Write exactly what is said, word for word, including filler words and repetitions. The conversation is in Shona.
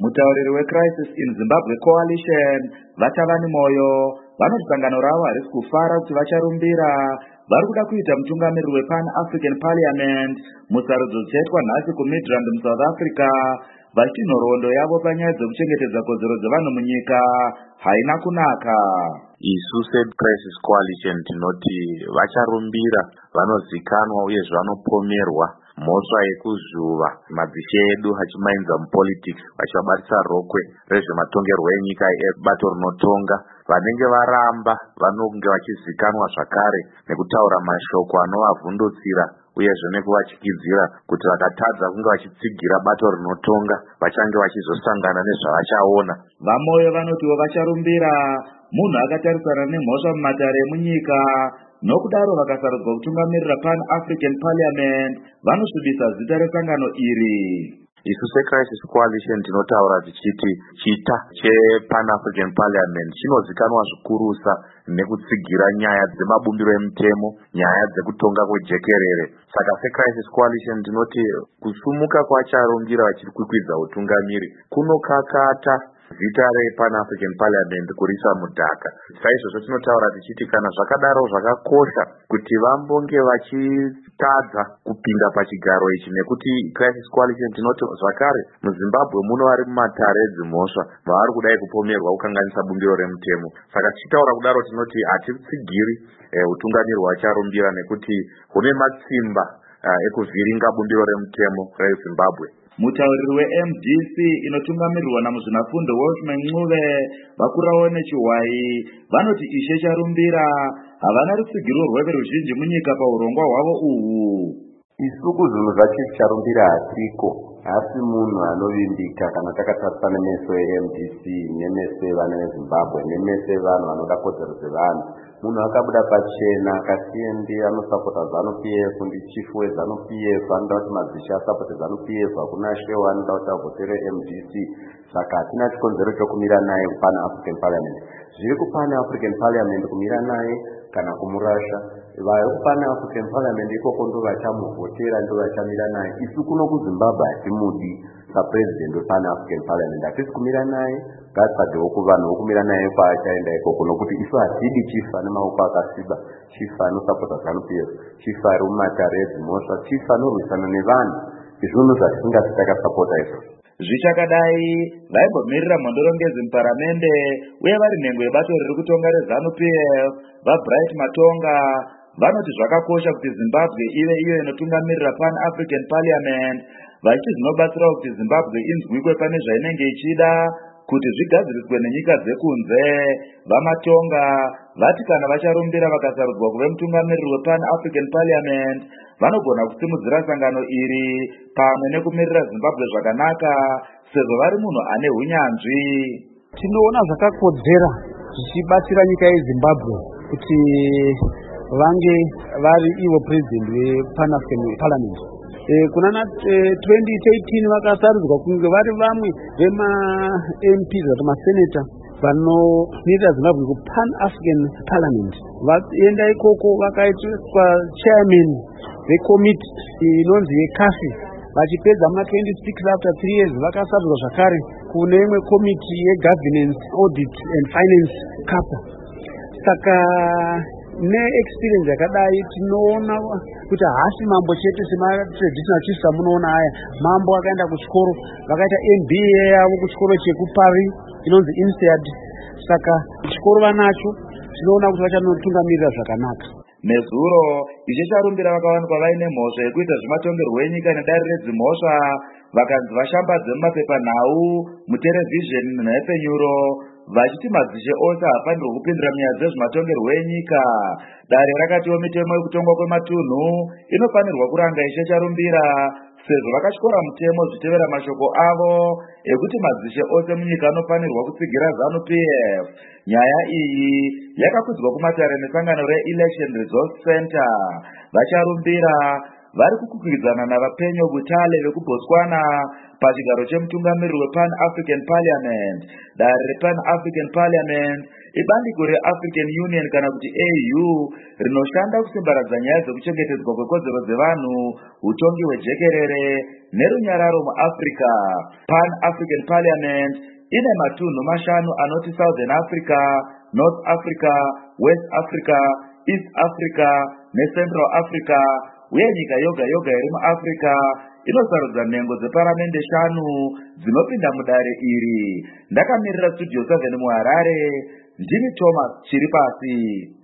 Mutauriri weCrisis in Zimbabwe Coalition Vatavani Moyo vanoti sangano ravo harisi kufara kuti vacharumbira vari kuda kuita mutungamiriri wePan African Parliament musarudzo dzichaitwa nhasi kuMidrand muSouth Africa, vachiti nhoroondo yavo panyaya dzekuchengetedza kodzero dzevanhu munyika haina kunaka. Isu seCrisis Coalition tinoti vacharumbira, vanozikanwa uyezve vanopomerwa mhosva yekuzuva madzishe edu achimainza mupolitics vachivabatisa rokwe rezvematongerwo enyika ebato rinotonga. Vanenge varamba vanonge vachizikanwa zvakare nekutaura mashoko anovavhundutsira uyezve nekuvachikidzira kuti vakatadza kunge vachitsigira bato rinotonga vachange vachizosangana nezvavachaona. Vamoyo vanotiwo vacharumbira munhu akatarisana nemhosva mumatare emunyika, nokudaro vakasarudzwa kutungamirira Pan African Parliament vanosvibisa zita resangano iri. Isu seCrisis Coalition tinotaura tichiti chita chePan African Parliament chinozikanwa zvikurusa nekutsigira nyaya dzemabumbiro emutemo, nyaya dzekutonga kwejekerere. Saka seCrisis Coalition tinoti kusumuka kwacharumbira vachiri kwikwidza utungamiri kunokakata zita rePan African Parliament kurisa mudhaka. Saizvozvo tinotaura tichiti kana zvakadaro zvakakosha kuti vambonge vachitadza kupinda pachigaro ichi, nekuti Crisis Coalition tinoti zvakare muZimbabwe muno vari mumatare edzimhosva vavari kudai kupomerwa kukanganisa bumbiro remutemo. Saka tichitaura kudaro tinoti hatitsigiri eh, utungamiri hwacharumbira nekuti hune matsimba uh, ekuvhiringa bumbiro remutemo reZimbabwe. Mutauriri weM D C inotungamirirwa namuzvinafundo Wolfman Ncube vakurawo nechiwai vanoti ishe charumbira havana rutsigiro rweve ruzhinji munyika paurongwa hwavo uhu. Isu kuzvinhu zvacho charumbira hatiko, asi munhu anovimbika kana takatarisa nemeso eM D C nemeso evana veZimbabwe nemeso evanhu vanoda kodzero dzevanhu. Munhu akabuda pachena akati ndi anosapota ZANU P F, ndi chief weZANU P F, anoda kuti madzishe asapota ZANU P F, hakuna shewa anoda kuti avhotere M D C. Saka hatina chikonzero chokumira naye kuPan African Parliament. Zviri kuPan African Parliament kumira naye kana kumurasha, vari kuPan African Parliament ikoko ndo vachamuvhotera, ndo vachamira naye. Isu kuno kuZimbabwe hatimudi sapresident wePan African Parliament, hatisi kumira naye. Ngasadewo kuvanhu vokumira naye paachaenda ikoko, nokuti isu hatidi chief ane maoko akasiba, chief anosapota ZANU P F, chief ari mumatare edzimhosva, chief anorwisana nevanhu. Izvunhu zvatisingasi takasapota izvo. Zvichakadai vaimbomirira mhondorongezi muparamende uye vari nhengo yebato riri kutonga reZANU P F vaBright Matonga vanoti zvakakosha kuti Zimbabwe ive iyo inotungamirira Pan African Parliament, vachiti zvinobatsira kuti Zimbabwe inzwikwe pane zvainenge ichida kuti zvigadziriswe nenyika dzekunze. VaMatonga vati kana vacharumbira vakasarudzwa kuve mutungamiriri wePan African Parliament vanogona kusimudzira sangano iri pamwe nekumirira Zimbabwe zvakanaka, sezvo vari munhu ane hunyanzvi. Tinoona zvakakodzera zvichibatsira nyika yeZimbabwe kuti vange vari ivo president wePan African Parliament. E, kunana e, twenty eighteen vakasarudzwa kunge vari vamwe vema-M Ps kuti maseneta vanomirira Zimbabwe kuPan African Parliament. Vaenda ikoko vakaitwa chairman vekomiti inonzi yeCAFI, vachipedza ma twenty-six after three years vakasarudzwa zvakare kune imwe komiti yeGovernance, Audit and Finance CAPA. Saka ne-experience yakadai tinoona kuti haasi mambo chete sema-traditional chiefs amunoona aya. Mambo akaenda kuchikoro, vakaita M B A yavo kuchikoro chekuParis inonzi INSEAD. Saka chikoro vanacho, tinoona kuti vachanotungamirira zvakanaka. Nezuro ishe charumbira vakawanikwa vaine mhosva yekuita zvematongerwo enyika nedare redzimhosva, vakanzi vashambadze mumapepanhau, muterevhizheni nhefenyuro, vachiti madzishe ose hafanirwa kupindira munyaya dzezvematongerwo enyika. Dare rakatiwo mitemo yekutongwa kwematunhu inofanirwa kuranga ishe charumbira, sezvo vakatyora mutemo zvitevera mashoko avo ekuti madzishe ose munyika anofanirwa kutsigira ZANU P F. Nyaya iyi yakakudzwa kumatare nesangano reElection Resource Center. Vacharumbira vari kukwikwidzana navapenyo Butale vekuBotswana pachigaro chemutungamiriri wePan African Parliament. Dare rePan African Parliament ibandiko reAfrican Union kana kuti A U rinoshanda kusimbaradza nyaya dzekuchengetedzwa kwekodzero dzevanhu, utongi hwejekerere nerunyararo muAfrica. Pan African Parliament ine matunhu mashanu anoti Southern Africa, North Africa, West Africa, East Africa neCentral Africa, uye nyika yoga yoga iri muAfrica inosarudza nhengo dzeparamende shanu dzinopinda mudare iri. Ndakamirira Studio seven muHarare, ndini Thomas Chiripasi.